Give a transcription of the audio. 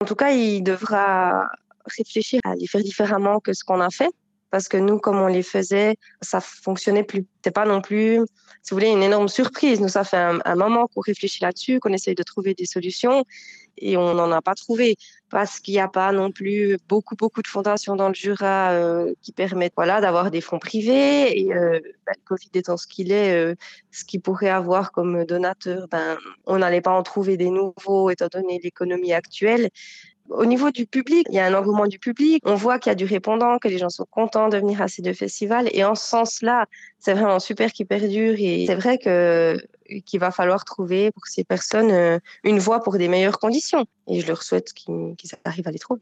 En tout cas, il devra réfléchir à les faire différemment que ce qu'on a fait. Parce que nous, comme on les faisait, ça fonctionnait plus. C'est pas non plus, si vous voulez, une énorme surprise. Nous, ça fait un moment qu'on réfléchit là-dessus, qu'on essaye de trouver des solutions et on n'en a pas trouvé parce qu'il n'y a pas non plus beaucoup de fondations dans le Jura qui permettent voilà, d'avoir des fonds privés. Et le Covid étant ce qu'il est, ce qu'il pourrait avoir comme donateur, on n'allait pas en trouver des nouveaux étant donné l'économie actuelle. Au niveau du public, il y a un engouement du public. On voit qu'il y a du répondant, que les gens sont contents de venir à ces deux festivals. Et en ce sens-là, c'est vraiment super qu'ils perdurent. Et c'est vrai qu'il va falloir trouver pour ces personnes une voie pour des meilleures conditions. Et je leur souhaite qu'ils arrivent à les trouver.